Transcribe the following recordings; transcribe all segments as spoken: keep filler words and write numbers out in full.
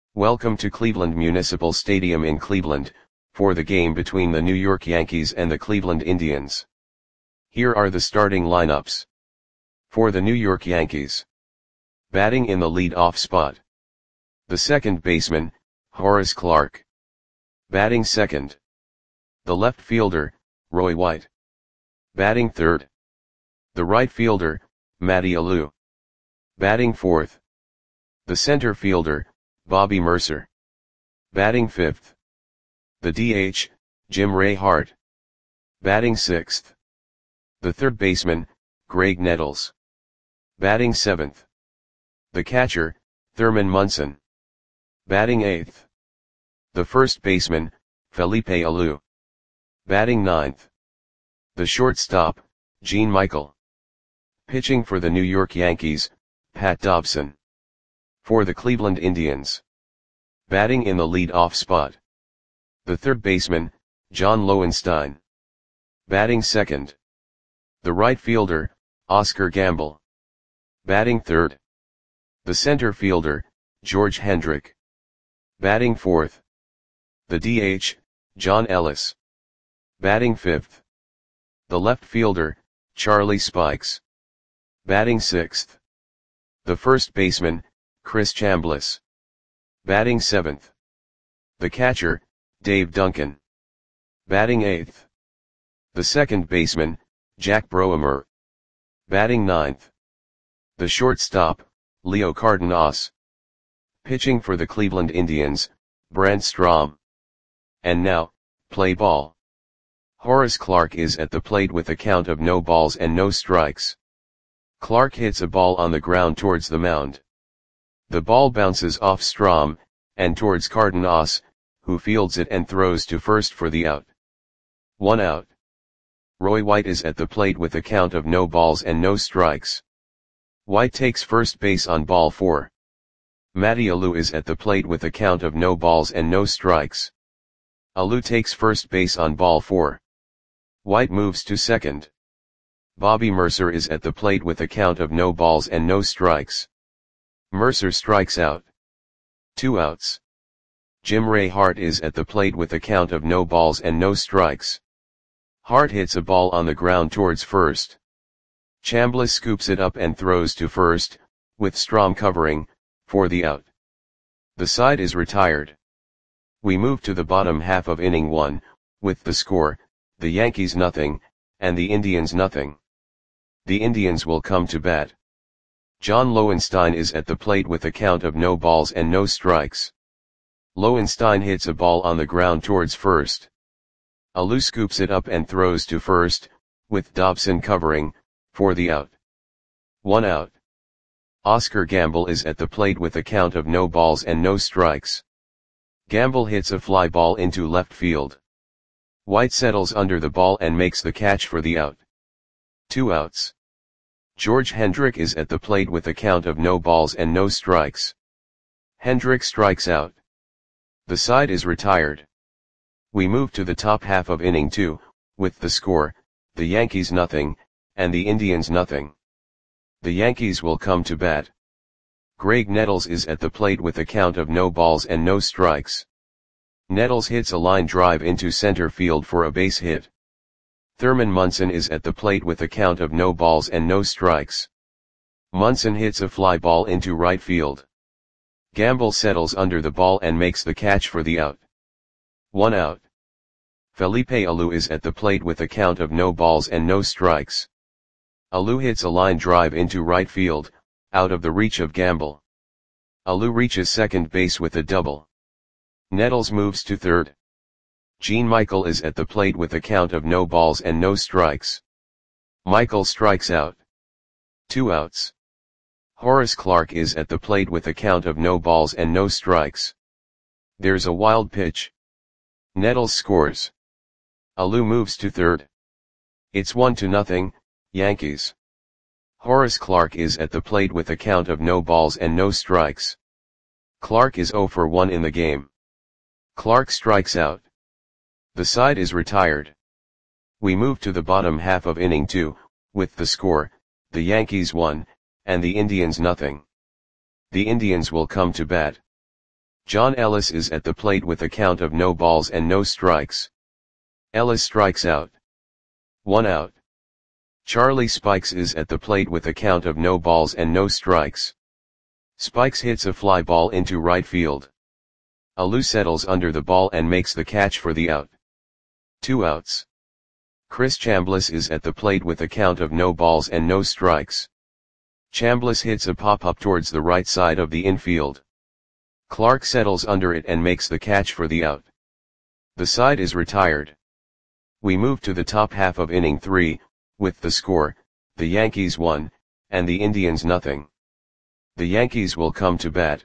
Welcome to Cleveland Municipal Stadium in Cleveland, for the game between the New York Yankees and the Cleveland Indians. Here are the starting lineups. For the New York Yankees. Batting in the lead-off spot. The second baseman, Horace Clarke. Batting second. The left fielder, Roy White. Batting third. The right fielder, Matty Alou. Batting fourth. The center fielder, Bobby Murcer. Batting fifth. The D H, Jim Ray Hart. Batting sixth. The third baseman, Graig Nettles. Batting seventh. The catcher, Thurman Munson. Batting eighth. The first baseman, Felipe Alou. Batting ninth. The shortstop, Gene Michael. Pitching for the New York Yankees, Pat Dobson. For the Cleveland Indians. Batting in the lead-off spot. The third baseman, John Lowenstein. Batting second. The right fielder, Oscar Gamble. Batting third. The center fielder, George Hendrick. Batting fourth. The D H, John Ellis. Batting fifth. The left fielder, Charlie Spikes. Batting sixth. The first baseman, Chris Chambliss. Batting seventh. The catcher, Dave Duncan. Batting eighth. The second baseman, Jack Broemer. Batting ninth. The shortstop, Leo Cardenas. Pitching for the Cleveland Indians, Brent Strom. And now, play ball. Horace Clarke is at the plate with a count of no balls and no strikes. Clarke hits a ball on the ground towards the mound. The ball bounces off Strom, and towards Cardenas, who fields it and throws to first for the out. One out. Roy White is at the plate with a count of no balls and no strikes. White takes first base on ball four. Matty Alou is at the plate with a count of no balls and no strikes. Alou takes first base on ball four. White moves to second. Bobby Murcer is at the plate with a count of no balls and no strikes. Murcer strikes out. Two outs. Jim Ray Hart is at the plate with a count of no balls and no strikes. Hart hits a ball on the ground towards first. Chambliss scoops it up and throws to first, with Strom covering, for the out. The side is retired. We move to the bottom half of inning one, with the score, the Yankees nothing, and the Indians nothing. The Indians will come to bat. John Lowenstein is at the plate with a count of no balls and no strikes. Lowenstein hits a ball on the ground towards first. Alou scoops it up and throws to first, with Dobson covering, for the out. One out. Oscar Gamble is at the plate with a count of no balls and no strikes. Gamble hits a fly ball into left field. White settles under the ball and makes the catch for the out. Two outs. George Hendrick is at the plate with a count of no balls and no strikes. Hendrick strikes out. The side is retired. We move to the top half of inning two, with the score, the Yankees nothing, and the Indians nothing. The Yankees will come to bat. Graig Nettles is at the plate with a count of no balls and no strikes. Nettles hits a line drive into center field for a base hit. Thurman Munson is at the plate with a count of no balls and no strikes. Munson hits a fly ball into right field. Gamble settles under the ball and makes the catch for the out. One out. Felipe Alou is at the plate with a count of no balls and no strikes. Alou hits a line drive into right field, out of the reach of Gamble. Alou reaches second base with a double. Nettles moves to third. Gene Michael is at the plate with a count of no balls and no strikes. Michael strikes out. Two outs. Horace Clarke is at the plate with a count of no balls and no strikes. There's a wild pitch. Nettles scores. Alou moves to third. It's one to nothing, Yankees. Horace Clarke is at the plate with a count of no balls and no strikes. Clarke is zero for one in the game. Clarke strikes out. The side is retired. We move to the bottom half of inning two, with the score, the Yankees one, and the Indians nothing. The Indians will come to bat. John Ellis is at the plate with a count of no balls and no strikes. Ellis strikes out. One out. Charlie Spikes is at the plate with a count of no balls and no strikes. Spikes hits a fly ball into right field. Alou settles under the ball and makes the catch for the out. Two outs. Chris Chambliss is at the plate with a count of no balls and no strikes. Chambliss hits a pop-up towards the right side of the infield. Clark settles under it and makes the catch for the out. The side is retired. We move to the top half of inning three, with the score, the Yankees one, and the Indians nothing. The Yankees will come to bat.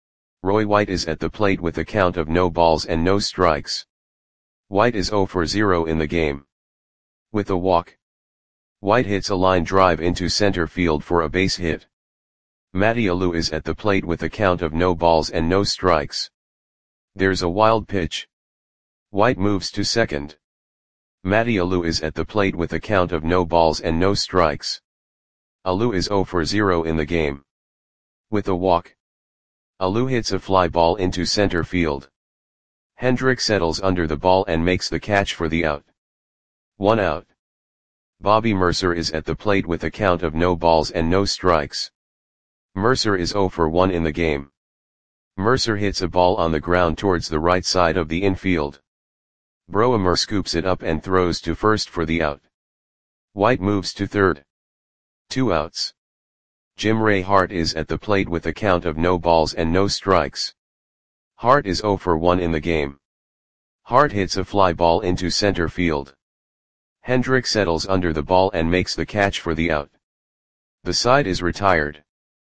Roy White is at the plate with a count of no balls and no strikes. White is zero for zero in the game. With a walk, White hits a line drive into center field for a base hit. Matty Alou is at the plate with a count of no balls and no strikes. There's a wild pitch. White moves to second. Matty Alou is at the plate with a count of no balls and no strikes. Alou is zero for zero in the game. With a walk, Alou hits a fly ball into center field. Hendrick settles under the ball and makes the catch for the out. One out. Bobby Mercer is at the plate with a count of no balls and no strikes. Mercer is zero for one in the game. Mercer hits a ball on the ground towards the right side of the infield. Broemer scoops it up and throws to first for the out. White moves to third. Two outs. Jim Ray Hart is at the plate with a count of no balls and no strikes. Hart is zero for one in the game. Hart hits a fly ball into center field. Hendrick settles under the ball and makes the catch for the out. The side is retired.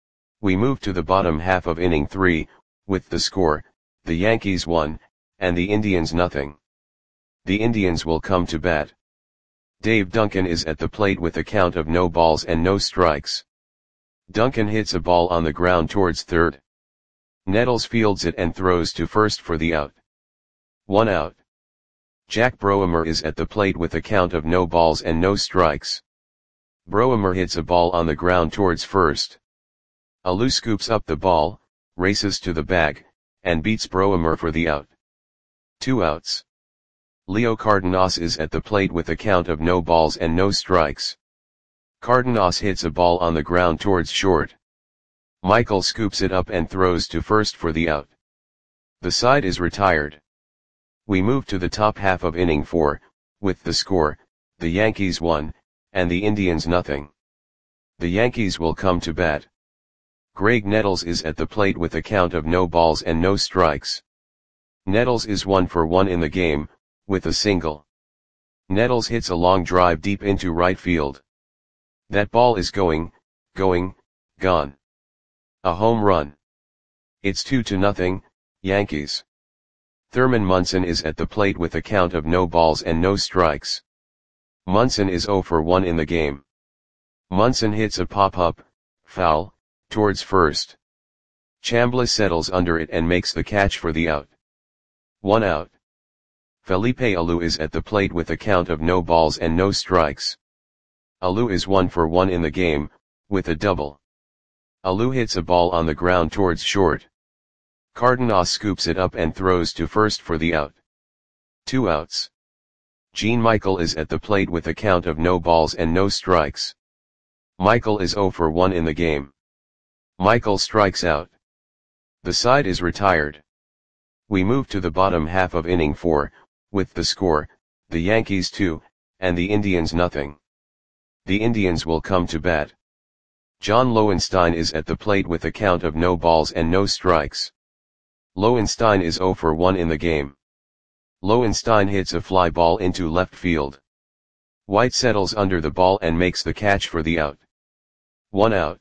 We move to the bottom half of inning three, with the score, the Yankees one, and the Indians nothing. The Indians will come to bat. Dave Duncan is at the plate with a count of no balls and no strikes. Duncan hits a ball on the ground towards third. Nettles fields it and throws to first for the out. One out. Jack Broemer is at the plate with a count of no balls and no strikes. Broemer hits a ball on the ground towards first. Alou scoops up the ball, races to the bag, and beats Broemer for the out. Two outs. Leo Cardenas is at the plate with a count of no balls and no strikes. Cardenas hits a ball on the ground towards short. Michael scoops it up and throws to first for the out. The side is retired. We move to the top half of inning four, with the score, the Yankees one, and the Indians nothing. The Yankees will come to bat. Greg Nettles is at the plate with a count of no balls and no strikes. Nettles is one for one in the game, with a single. Nettles hits a long drive deep into right field. That ball is going, going, gone. A home run. It's two to nothing, Yankees. Thurman Munson is at the plate with a count of no balls and no strikes. Munson is zero for one in the game. Munson hits a pop-up, foul, towards first. Chambliss settles under it and makes the catch for the out. One out. Felipe Alou is at the plate with a count of no balls and no strikes. Alou is one for one in the game, with a double. Alou hits a ball on the ground towards short. Cardenas scoops it up and throws to first for the out. Two outs. Gene Michael is at the plate with a count of no balls and no strikes. Michael is zero for one in the game. Michael strikes out. The side is retired. We move to the bottom half of inning four, with the score, the Yankees two, and the Indians nothing. The Indians will come to bat. John Lowenstein is at the plate with a count of no balls and no strikes. Lowenstein is zero for one in the game. Lowenstein hits a fly ball into left field. White settles under the ball and makes the catch for the out. One out.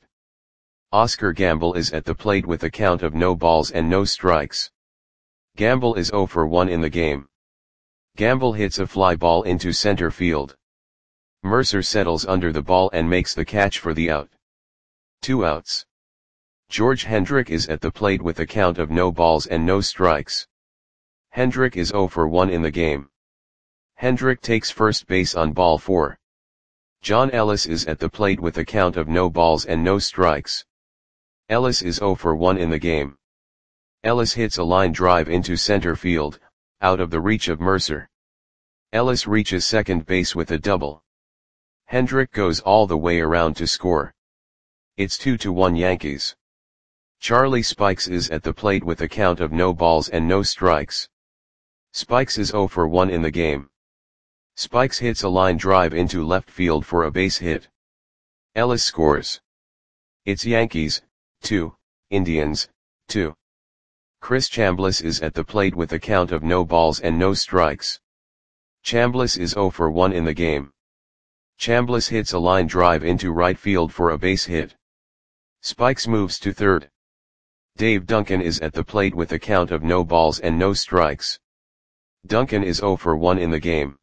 Oscar Gamble is at the plate with a count of no balls and no strikes. Gamble is zero for one in the game. Gamble hits a fly ball into center field. Mercer settles under the ball and makes the catch for the out. Two outs. George Hendrick is at the plate with a count of no balls and no strikes. Hendrick is zero for one in the game. Hendrick takes first base on ball four. John Ellis is at the plate with a count of no balls and no strikes. Ellis is zero for one in the game. Ellis hits a line drive into center field, out of the reach of Mercer. Ellis reaches second base with a double. Hendrick goes all the way around to score. It's two to one Yankees. Charlie Spikes is at the plate with a count of no balls and no strikes. Spikes is zero for one in the game. Spikes hits a line drive into left field for a base hit. Ellis scores. It's Yankees, two, Indians, two. Chris Chambliss is at the plate with a count of no balls and no strikes. Chambliss is zero for one in the game. Chambliss hits a line drive into right field for a base hit. Spikes moves to third. Dave Duncan is at the plate with a count of no balls and no strikes. Duncan is zero for one in the game.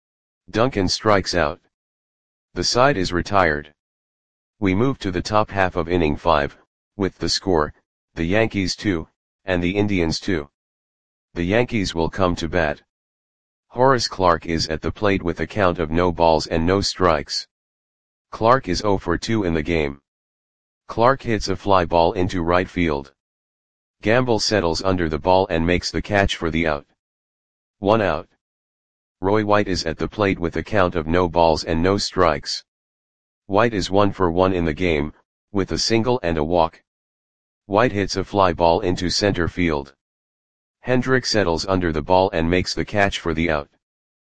Duncan strikes out. The side is retired. We move to the top half of inning five, with the score, the Yankees two, and the Indians two. The Yankees will come to bat. Horace Clarke is at the plate with a count of no balls and no strikes. Clarke is zero for two in the game. Clarke hits a fly ball into right field. Gamble settles under the ball and makes the catch for the out. One out. Roy White is at the plate with a count of no balls and no strikes. White is one for one in the game, with a single and a walk. White hits a fly ball into center field. Hendrick settles under the ball and makes the catch for the out.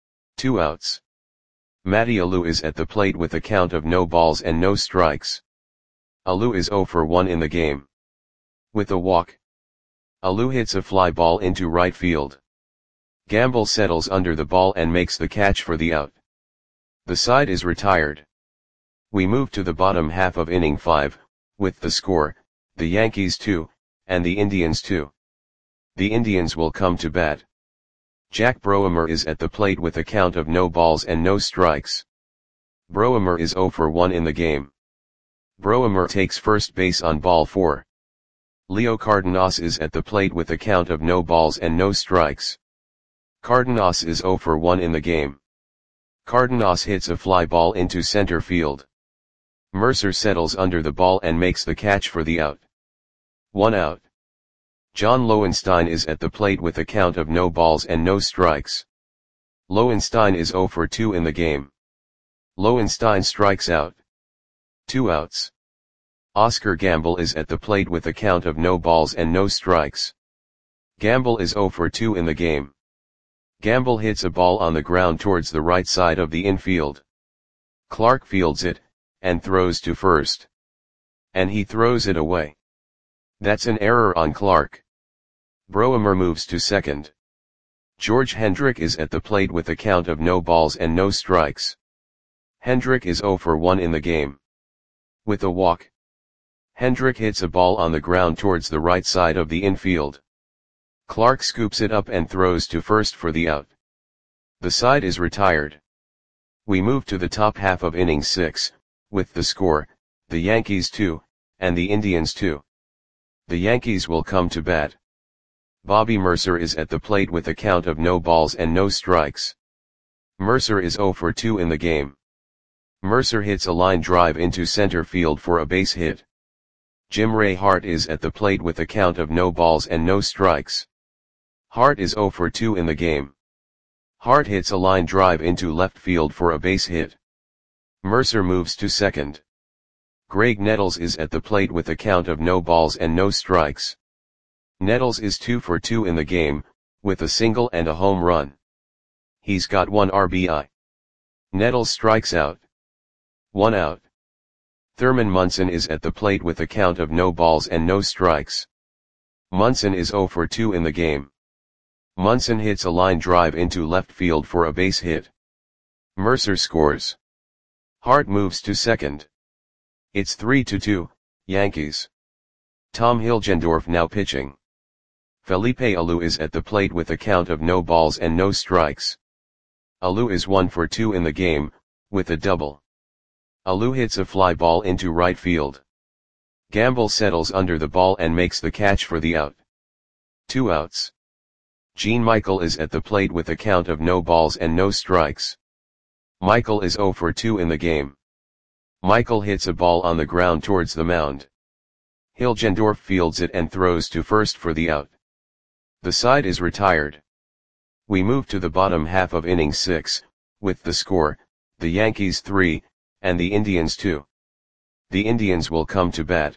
Two outs. Matty Alou is at the plate with a count of no balls and no strikes. Alou is zero for one in the game. With a walk. Alou hits a fly ball into right field. Gamble settles under the ball and makes the catch for the out. The side is retired. We move to the bottom half of inning five, with the score, the Yankees two, and the Indians two. The Indians will come to bat. Jack Broemer is at the plate with a count of no balls and no strikes. Broemer is zero for one in the game. Broemer takes first base on ball four. Leo Cardenas is at the plate with a count of no balls and no strikes. Cardenas is zero for one in the game. Cardenas hits a fly ball into center field. Mercer settles under the ball and makes the catch for the out. One out. John Lowenstein is at the plate with a count of no balls and no strikes. Lowenstein is zero for two in the game. Lowenstein strikes out. Two outs. Oscar Gamble is at the plate with a count of no balls and no strikes. Gamble is zero for two in the game. Gamble hits a ball on the ground towards the right side of the infield. Clarke fields it, and throws to first. And he throws it away. That's an error on Clarke. Broemer moves to second. George Hendrick is at the plate with a count of no balls and no strikes. Hendrick is zero for one in the game. With a walk. Hendrick hits a ball on the ground towards the right side of the infield. Clarke scoops it up and throws to first for the out. The side is retired. We move to the top half of inning six, with the score, the Yankees two, and the Indians two. The Yankees will come to bat. Bobby Mercer is at the plate with a count of no balls and no strikes. Mercer is zero for two in the game. Mercer hits a line drive into center field for a base hit. Jim Ray Hart is at the plate with a count of no balls and no strikes. Hart is zero for two in the game. Hart hits a line drive into left field for a base hit. Mercer moves to second. Greg Nettles is at the plate with a count of no balls and no strikes. Nettles is two for two in the game, with a single and a home run. He's got one R B I. Nettles strikes out. One out. Thurman Munson is at the plate with a count of no balls and no strikes. Munson is zero for two in the game. Munson hits a line drive into left field for a base hit. Mercer scores. Hart moves to second. It's three to two, Yankees. Tom Hilgendorf now pitching. Felipe Alou is at the plate with a count of no balls and no strikes. Alou is one for two in the game, with a double. Alou hits a fly ball into right field. Gamble settles under the ball and makes the catch for the out. Two outs. Gene Michael is at the plate with a count of no balls and no strikes. Michael is zero for two in the game. Michael hits a ball on the ground towards the mound. Hilgendorf fields it and throws to first for the out. The side is retired. We move to the bottom half of inning six, with the score, the Yankees three, and the Indians two. The Indians will come to bat.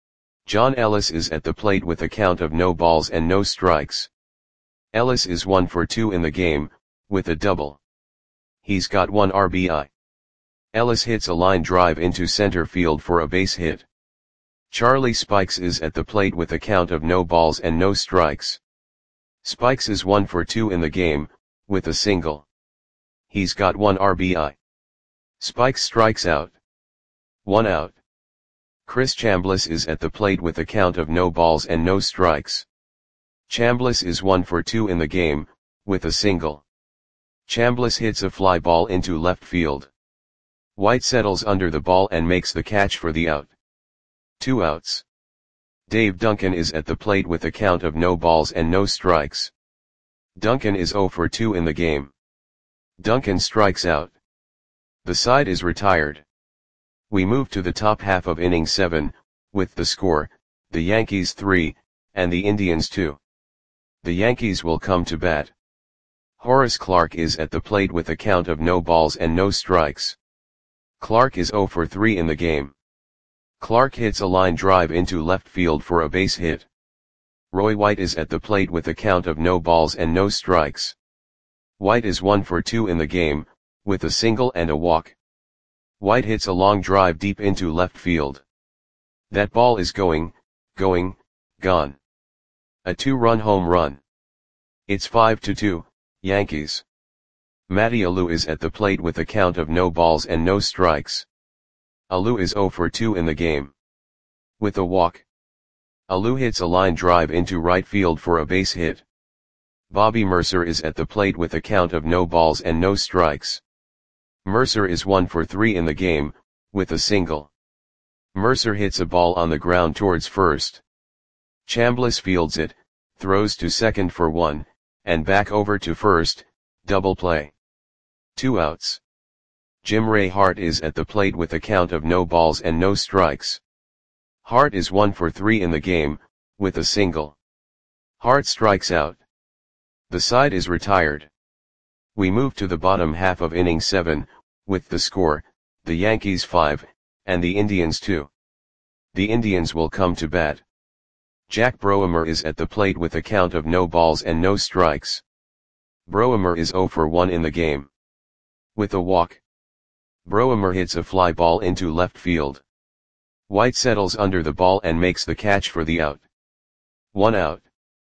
John Ellis is at the plate with a count of no balls and no strikes. Ellis is one for two in the game, with a double. He's got one R B I. Ellis hits a line drive into center field for a base hit. Charlie Spikes is at the plate with a count of no balls and no strikes. Spikes is one for two in the game, with a single. He's got one R B I. Spikes strikes out. One out. Chris Chambliss is at the plate with a count of no balls and no strikes. Chambliss is one for two in the game, with a single. Chambliss hits a fly ball into left field. White settles under the ball and makes the catch for the out. Two outs. Dave Duncan is at the plate with a count of no balls and no strikes. Duncan is zero for two in the game. Duncan strikes out. The side is retired. We move to the top half of inning seven, with the score, the Yankees three, and the Indians two. The Yankees will come to bat. Horace Clarke is at the plate with a count of no balls and no strikes. Clarke is zero for three in the game. Clarke hits a line drive into left field for a base hit. Roy White is at the plate with a count of no balls and no strikes. White is one for two in the game, with a single and a walk. White hits a long drive deep into left field. That ball is going, going, gone. A two-run home run. It's five to two, Yankees. Matty Alou is at the plate with a count of no balls and no strikes. Alou is zero for two in the game. With a walk. Alou hits a line drive into right field for a base hit. Bobby Mercer is at the plate with a count of no balls and no strikes. Mercer is one for three in the game, with a single. Mercer hits a ball on the ground towards first. Chambliss fields it, throws to second for one, and back over to first, double play. Two outs. Jim Ray Hart is at the plate with a count of no balls and no strikes. Hart is one for three in the game, with a single. Hart strikes out. The side is retired. We move to the bottom half of inning seven, with the score, the Yankees five, and the Indians two. The Indians will come to bat. Jack Broemer is at the plate with a count of no balls and no strikes. Broemer is zero for one in the game. With a walk. Broemer hits a fly ball into left field. White settles under the ball and makes the catch for the out. One out.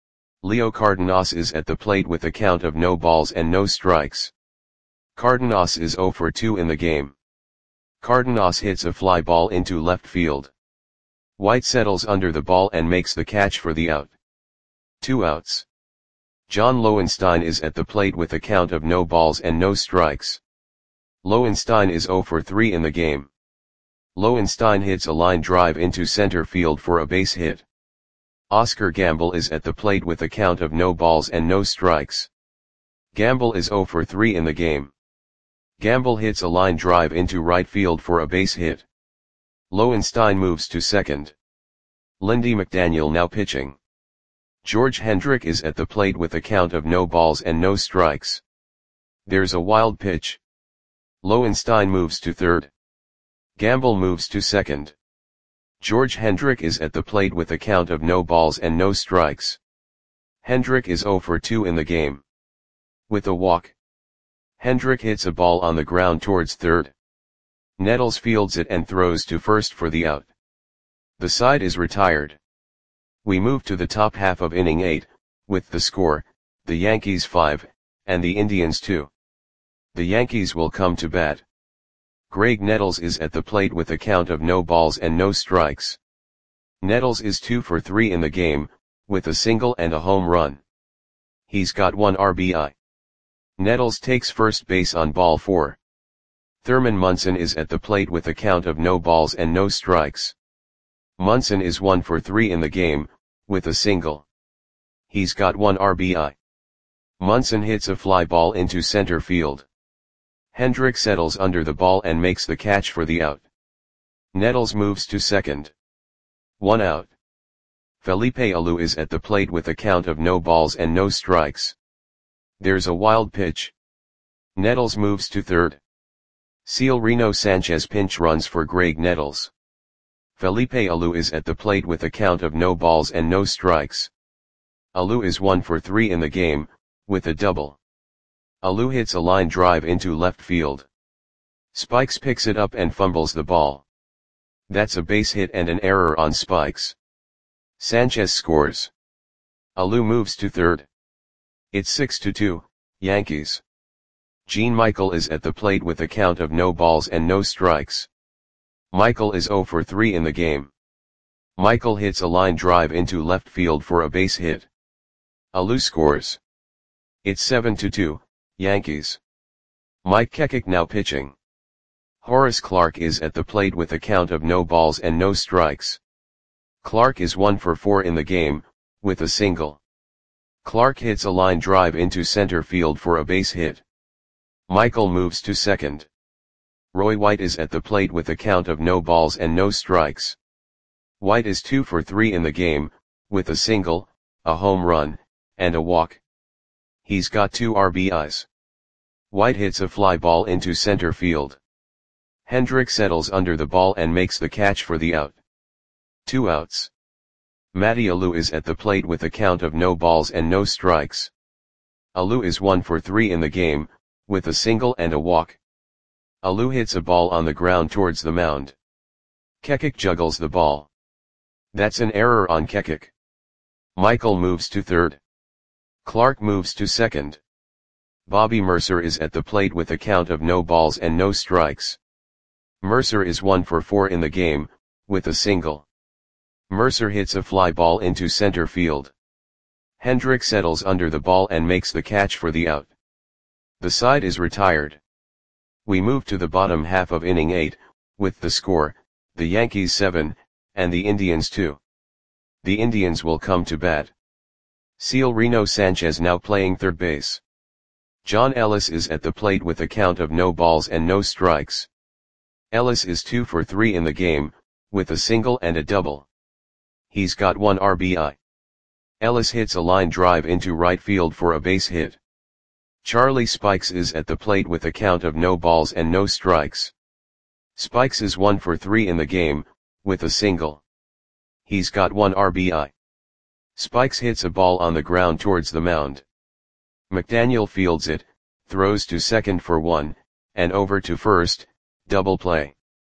Leo Cardenas is at the plate with a count of no balls and no strikes. Cardenas is zero for two in the game. Cardenas hits a fly ball into left field. White settles under the ball and makes the catch for the out. Two outs. John Lowenstein is at the plate with a count of no balls and no strikes. Lowenstein is zero for three in the game. Lowenstein hits a line drive into center field for a base hit. Oscar Gamble is at the plate with a count of no balls and no strikes. Gamble is zero for three in the game. Gamble hits a line drive into right field for a base hit. Lowenstein moves to second. Lindy McDaniel now pitching. George Hendrick is at the plate with a count of no balls and no strikes. There's a wild pitch. Lowenstein moves to third. Gamble moves to second. George Hendrick is at the plate with a count of no balls and no strikes. Hendrick is zero for two in the game. With a walk. Hendrick hits a ball on the ground towards third. Nettles fields it and throws to first for the out. The side is retired. We move to the top half of inning eight, with the score, the Yankees five, and the Indians two. The Yankees will come to bat. Greg Nettles is at the plate with a count of no balls and no strikes. Nettles is two for three in the game, with a single and a home run. He's got one R B I. Nettles takes first base on ball four. Thurman Munson is at the plate with a count of no balls and no strikes. Munson is one for three in the game, with a single. He's got one R B I. Munson hits a fly ball into center field. Hendrick settles under the ball and makes the catch for the out. Nettles moves to second. One out. Felipe Alou is at the plate with a count of no balls and no strikes. There's a wild pitch. Nettles moves to third. Severino Sanchez pinch runs for Greg Nettles. Felipe Alou is at the plate with a count of no balls and no strikes. Alou is one for three in the game, with a double. Alou hits a line drive into left field. Spikes picks it up and fumbles the ball. That's a base hit and an error on Spikes. Sanchez scores. Alou moves to third. It's six to two, Yankees. Gene Michael is at the plate with a count of no balls and no strikes. Michael is zero for three in the game. Michael hits a line drive into left field for a base hit. Alou scores. It's seven to two, Yankees. Mike Kekik now pitching. Horace Clarke is at the plate with a count of no balls and no strikes. Clarke is one for four in the game, with a single. Clarke hits a line drive into center field for a base hit. Michael moves to second. Roy White is at the plate with a count of no balls and no strikes. White is two for three in the game, with a single, a home run, and a walk. He's got two R B Is. White hits a fly ball into center field. Hendrick settles under the ball and makes the catch for the out. Two outs. Matty Alou is at the plate with a count of no balls and no strikes. Alou is one for three in the game, with a single and a walk. Alou hits a ball on the ground towards the mound. Kekik juggles the ball. That's an error on Kekik. Michael moves to third. Clarke moves to second. Bobby Mercer is at the plate with a count of no balls and no strikes. Mercer is one for four in the game, with a single. Mercer hits a fly ball into center field. Hendrick settles under the ball and makes the catch for the out. The side is retired. We move to the bottom half of inning eight, with the score, the Yankees seven, and the Indians two. The Indians will come to bat. Severino Sanchez now playing third base. John Ellis is at the plate with a count of no balls and no strikes. Ellis is two for three in the game, with a single and a double. He's got one R B I. Ellis hits a line drive into right field for a base hit. Charlie Spikes is at the plate with a count of no balls and no strikes. Spikes is one for three in the game, with a single. He's got one R B I. Spikes hits a ball on the ground towards the mound. McDaniel fields it, throws to second for one, and over to first, double play.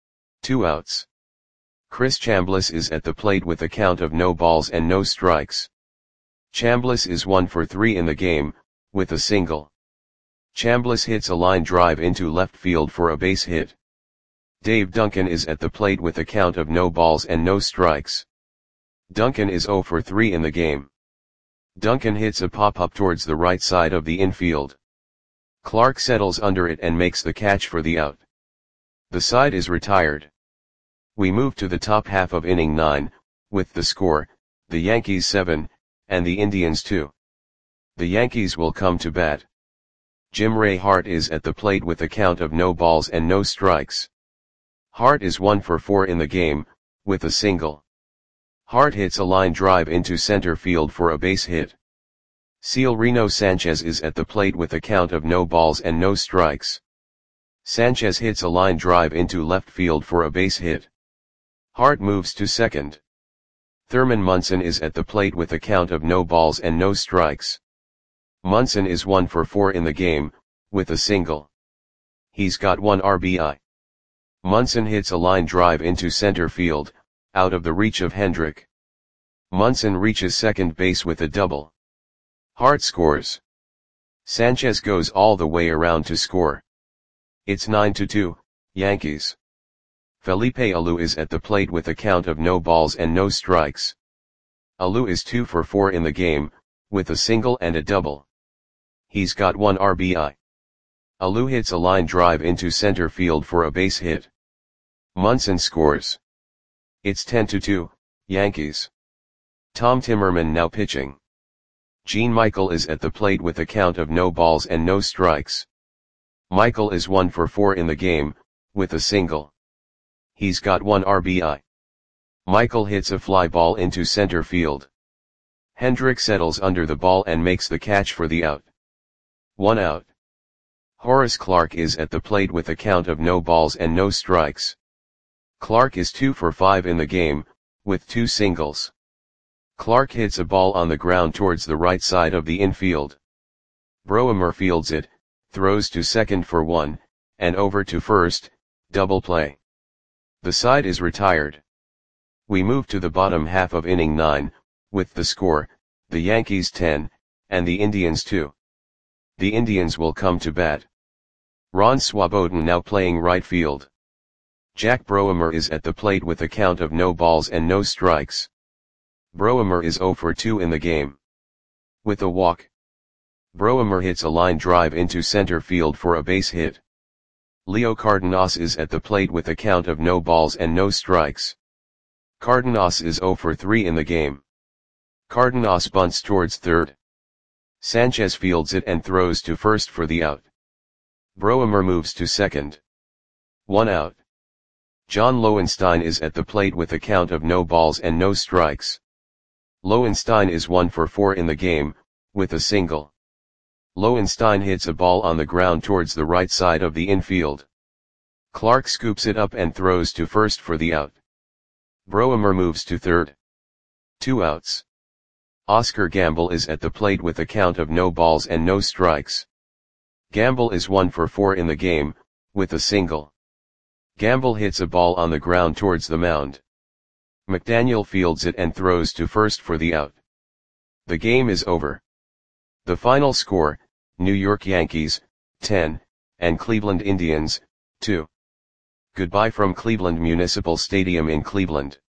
Two outs. Chris Chambliss is at the plate with a count of no balls and no strikes. Chambliss is one for three in the game, with a single. Chambliss hits a line drive into left field for a base hit. Dave Duncan is at the plate with a count of no balls and no strikes. Duncan is zero for three in the game. Duncan hits a pop-up towards the right side of the infield. Clarke settles under it and makes the catch for the out. The side is retired. We move to the top half of inning nine, with the score, the Yankees seven, and the Indians two. The Yankees will come to bat. Jim Ray Hart is at the plate with a count of no balls and no strikes. Hart is one for four in the game, with a single. Hart hits a line drive into center field for a base hit. Severino Sanchez is at the plate with a count of no balls and no strikes. Sanchez hits a line drive into left field for a base hit. Hart moves to second. Thurman Munson is at the plate with a count of no balls and no strikes. Munson is one for four in the game, with a single. He's got one R B I. Munson hits a line drive into center field, out of the reach of Hendrick. Munson reaches second base with a double. Hart scores. Sanchez goes all the way around to score. It's nine to two, Yankees. Felipe Alou is at the plate with a count of no balls and no strikes. Alou is two for four in the game, with a single and a double. He's got one R B I. Alou hits a line drive into center field for a base hit. Munson scores. It's ten to two, Yankees. Tom Timmerman now pitching. Gene Michael is at the plate with a count of no balls and no strikes. Michael is one for four in the game, with a single. He's got one R B I. Michael hits a fly ball into center field. Hendrick settles under the ball and makes the catch for the out. One out. Horace Clarke is at the plate with a count of no balls and no strikes. Clarke is two for five in the game, with two singles. Clarke hits a ball on the ground towards the right side of the infield. Broemer fields it, throws to second for one, and over to first, double play. The side is retired. We move to the bottom half of inning nine, with the score, the Yankees ten, and the Indians two. The Indians will come to bat. Ron Swobodin now playing right field. Jack Broemer is at the plate with a count of no balls and no strikes. Broemer is zero for two in the game. With a walk. Broemer hits a line drive into center field for a base hit. Leo Cardenas is at the plate with a count of no balls and no strikes. Cardenas is zero for three in the game. Cardenas bunts towards third. Sanchez fields it and throws to first for the out. Broemer moves to second. One out. John Lowenstein is at the plate with a count of no balls and no strikes. Lowenstein is one for four in the game, with a single. Lowenstein hits a ball on the ground towards the right side of the infield. Clarke scoops it up and throws to first for the out. Broemer moves to third. Two outs. Oscar Gamble is at the plate with a count of no balls and no strikes. Gamble is one for four in the game, with a single. Gamble hits a ball on the ground towards the mound. McDaniel fields it and throws to first for the out. The game is over. The final score, New York Yankees, ten, and Cleveland Indians, two. Goodbye from Cleveland Municipal Stadium in Cleveland.